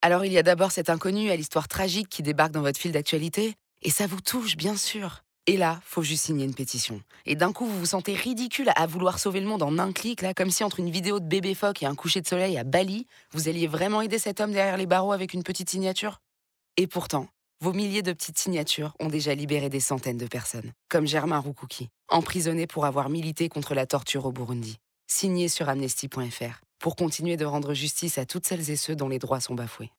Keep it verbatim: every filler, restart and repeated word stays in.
Alors il y a d'abord cet inconnu à l'histoire tragique qui débarque dans votre fil d'actualité, et ça vous touche, bien sûr. Et là, faut juste signer une pétition. Et d'un coup, vous vous sentez ridicule à vouloir sauver le monde en un clic, là, comme si entre une vidéo de bébé phoque et un coucher de soleil à Bali, vous alliez vraiment aider cet homme derrière les barreaux avec une petite signature. Et pourtant, vos milliers de petites signatures ont déjà libéré des centaines de personnes, comme Germain Rukuki, emprisonné pour avoir milité contre la torture au Burundi. Signez sur amnesty point f r pour continuer de rendre justice à toutes celles et ceux dont les droits sont bafoués.